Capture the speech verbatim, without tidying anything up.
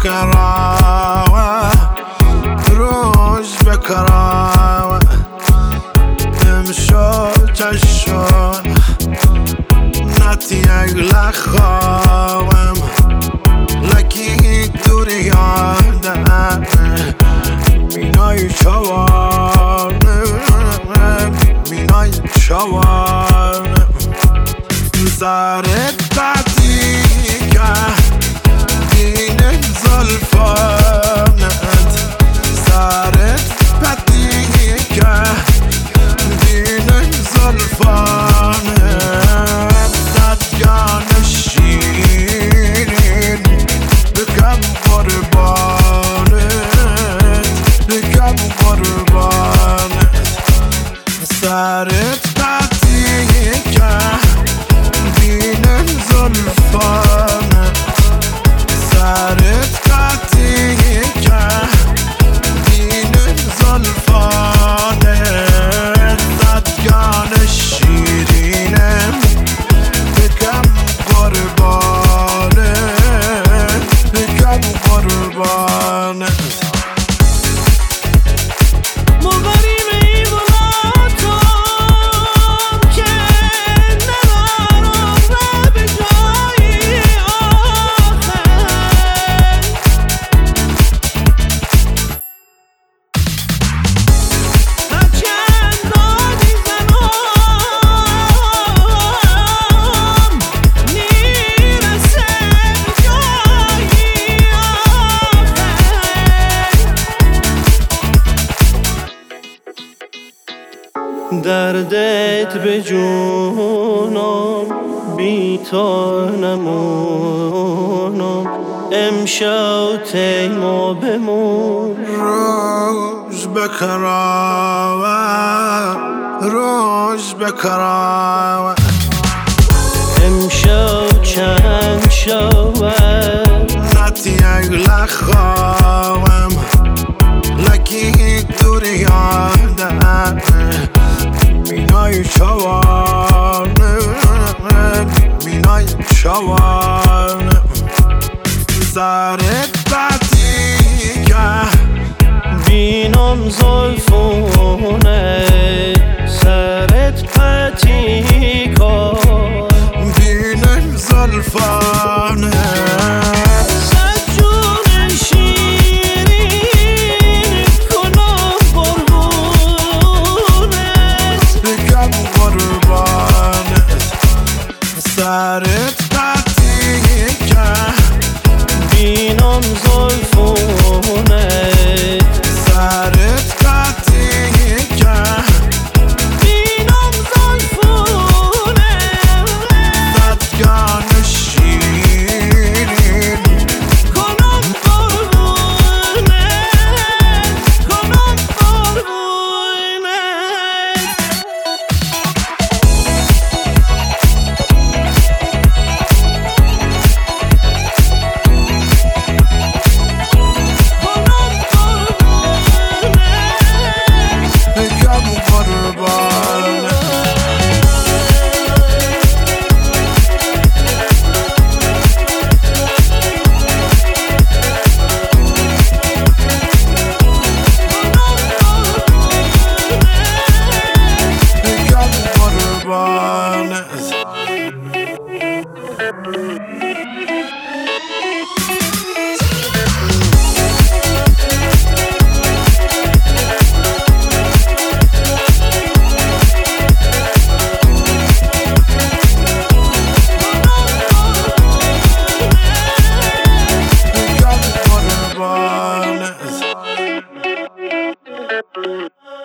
بکراوه روش بکراوه امشو چشو نتی اگل خواهم لکی دوری یاده مینای چوانه مینای چوانه سرت بدی که دین زلفانت سرت بدی که دین زلفانت صدگان شیرین بکم قربانت بکم قربانت سرت بدی که دین زلفانت سرت بدی که دین زلفانت صدگان شیرینم بکم قربانت بکم قربانت دردت به جونم بی تو نمونم امشب تیما بمون روش بکراوه روش بکراوه امشب چند شود نتی اگل خواهم لکی دوری یاده مینای چوانه مینای چوانه سرت بدی که بینم زلفونه سرت پتی کن بینم زلفانه سرت بدی که بینم زلفونه سرت بدی که بینم زلفونه صدگان شیرین کنم قربونه کنم قربونه Honest.